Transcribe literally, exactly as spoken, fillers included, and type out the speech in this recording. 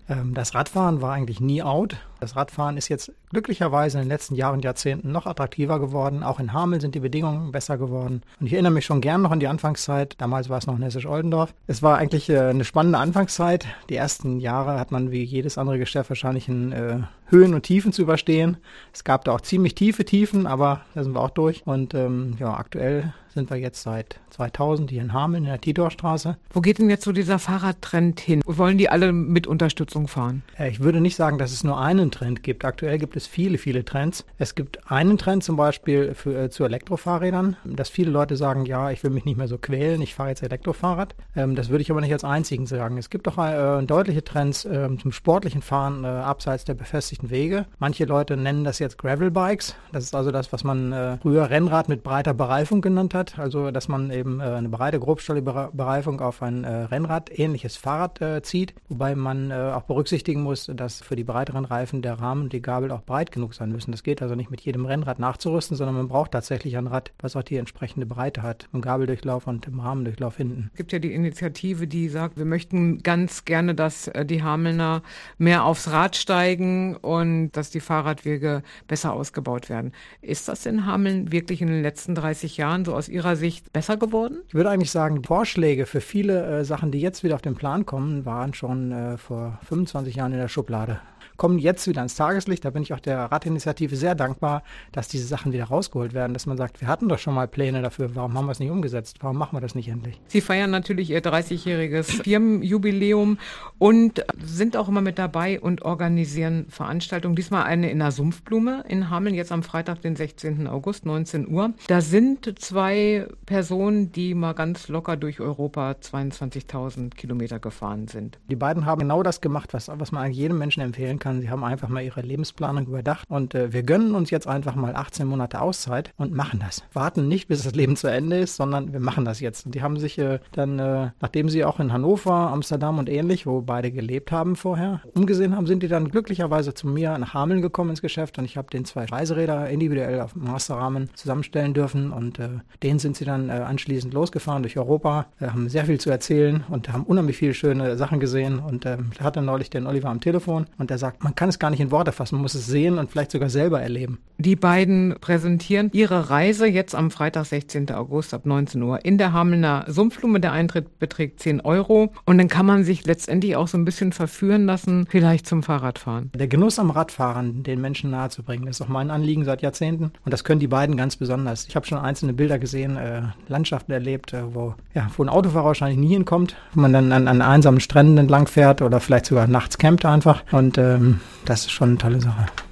Ähm, das Radfahren war eigentlich nie out. Das Radfahren ist jetzt glücklicherweise in den letzten Jahren und Jahrzehnten noch attraktiver geworden. Auch in Hameln sind die Bedingungen besser geworden. Und ich erinnere mich schon gern noch an die Anfangszeit. Damals war es noch in Hessisch-Oldendorf. Es war eigentlich äh, eine spannende Anfangszeit. Die ersten Jahre hat man wie jedes andere Geschäft wahrscheinlich in äh, Höhen und Tiefen zu überstehen. Es gab da auch ziemlich tiefe Tiefen, aber da sind wir auch durch. Und ähm, ja, aktuell sind wir jetzt seit zweitausend hier in Hameln in der Tidorstraße. Wo geht denn jetzt so dieser Fahrradtrend hin? Wollen die alle mit Unterstützung fahren? Äh, ich würde nicht sagen, dass es nur einen Trend gibt. Aktuell gibt es viele, viele Trends. Es gibt einen Trend zum Beispiel für, äh, zu Elektrofahrrädern, dass viele Leute sagen, ja, ich will mich nicht mehr so quälen, ich fahre jetzt Elektrofahrrad. Ähm, das würde ich aber nicht als einzigen sagen. Es gibt auch äh, deutliche Trends äh, zum sportlichen Fahren äh, abseits der befestigten Wege. Manche Leute nennen das jetzt Gravelbikes. Das ist also das, was man äh, früher Rennrad mit breiter Bereifung genannt hat. Also, dass man eben äh, eine breite, grobstollige Bereifung auf ein äh, Rennrad ähnliches Fahrrad äh, zieht. Wobei man äh, auch berücksichtigen muss, dass für die breiteren Reifen der Rahmen und die Gabel auch breit genug sein müssen. Das geht also nicht mit jedem Rennrad nachzurüsten, sondern man braucht tatsächlich ein Rad, was auch die entsprechende Breite hat, im Gabeldurchlauf und im Rahmendurchlauf hinten. Es gibt ja die Initiative, die sagt, wir möchten ganz gerne, dass die Hamelner mehr aufs Rad steigen und dass die Fahrradwege besser ausgebaut werden. Ist das in Hameln wirklich in den letzten dreißig Jahren so aus Ihrer Sicht besser geworden? Ich würde eigentlich sagen, die Vorschläge für viele äh, Sachen, die jetzt wieder auf den Plan kommen, waren schon äh, vor fünfundzwanzig Jahren in der Schublade. Kommen jetzt wieder ans Tageslicht. Da bin ich auch der Radinitiative sehr dankbar, dass diese Sachen wieder rausgeholt werden, dass man sagt, wir hatten doch schon mal Pläne dafür, warum haben wir es nicht umgesetzt, warum machen wir das nicht endlich? Sie feiern natürlich Ihr dreißigjähriges Firmenjubiläum und sind auch immer mit dabei und organisieren Veranstaltungen. Diesmal eine in der Sumpfblume in Hameln, jetzt am Freitag, den sechzehnten August, neunzehn Uhr. Da sind zwei Personen, die mal ganz locker durch Europa zweiundzwanzigtausend Kilometer gefahren sind. Die beiden haben genau das gemacht, was, was man eigentlich jedem Menschen empfehlen kann. Sie haben einfach mal ihre Lebensplanung überdacht und äh, wir gönnen uns jetzt einfach mal achtzehn Monate Auszeit und machen das. Warten nicht, bis das Leben zu Ende ist, sondern wir machen das jetzt. Und die haben sich äh, dann, äh, nachdem sie auch in Hannover, Amsterdam und ähnlich, wo beide gelebt haben vorher, umgesehen haben, sind die dann glücklicherweise zu mir nach Hameln gekommen ins Geschäft und ich habe den zwei Reiseräder individuell auf Masterrahmen zusammenstellen dürfen und äh, denen sind sie dann äh, anschließend losgefahren durch Europa, äh, haben sehr viel zu erzählen und haben unheimlich viele schöne Sachen gesehen und äh, ich hatte neulich den Oliver am Telefon und der sagt, man kann es gar nicht in Worte fassen, man muss es sehen und vielleicht sogar selber erleben. Die beiden präsentieren ihre Reise jetzt am Freitag, sechzehnten August ab neunzehn Uhr in der Hamelner Sumpfblume. Der Eintritt beträgt zehn Euro und dann kann man sich letztendlich auch so ein bisschen verführen lassen, vielleicht zum Fahrradfahren. Der Genuss am Radfahren den Menschen nahezubringen, ist auch mein Anliegen seit Jahrzehnten und das können die beiden ganz besonders. Ich habe schon einzelne Bilder gesehen, äh, Landschaften erlebt, äh, wo, ja, wo ein Autofahrer wahrscheinlich nie hinkommt, wo man dann an, an einsamen Stränden entlang fährt oder vielleicht sogar nachts campt einfach und ähm, das ist schon eine tolle Sache.